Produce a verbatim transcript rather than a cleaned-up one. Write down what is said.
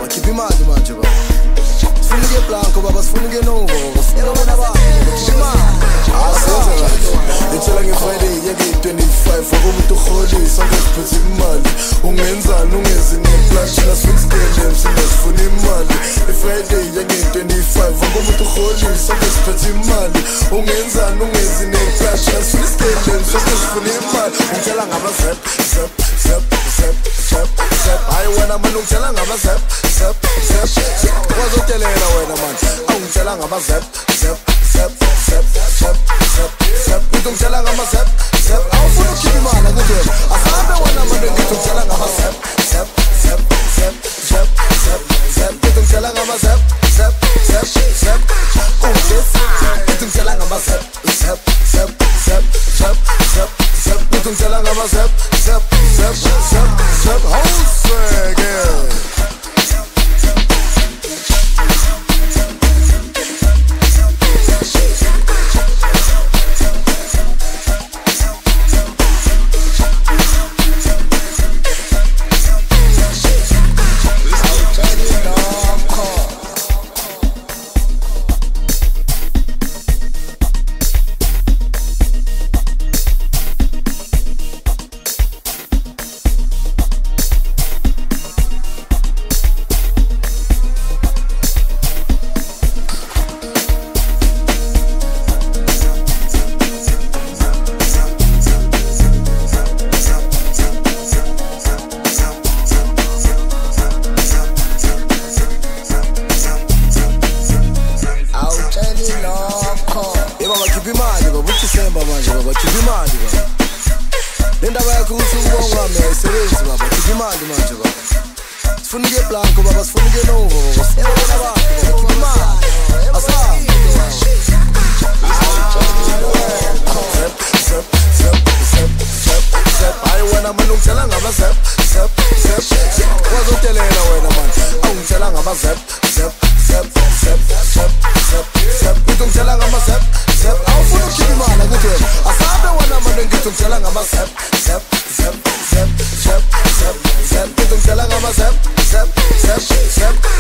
bakhipha imali manje baba. Sifuna ke blanco baba, sifuna ke novo. Sifuna bona baba, bakhipha imali. Asenze kahle. Ngitshela nge-Friday yeke twenty-five akumuntu uholisa ngeziphethe imali. Ungenzani ungezi neplatina sixteen singasifuna imali. I-Friday yeke twenty-five akumuntu uholisa ngeziphethe imali. Ungenzani ungezi neplatina sixteen singasifuna imali. Ngitshela ngama zep zep zep zep zep zep. Hayi wena manje ungitshela ngama zep zep zep zep. Wazotelela wena manje. Awungitshela ngama zep zep zep zep zep zep zep. Ngitungitshela ngama zep zep. Awufuna ukhipha imali akuthi wena. Asabe wena manje ngitungitshela ngama zep zep zep zep zep zep zep. Ngitungitshela ngama zep zep zep zep. Ungitshela ngitungitshela ngama zep zep zep zep zep zep zep. Ngitungitshela ngama zep zep zep zep zep. Howsege. Zep, zep, zep, zep, zep, zep, zep, zep, zep, zep.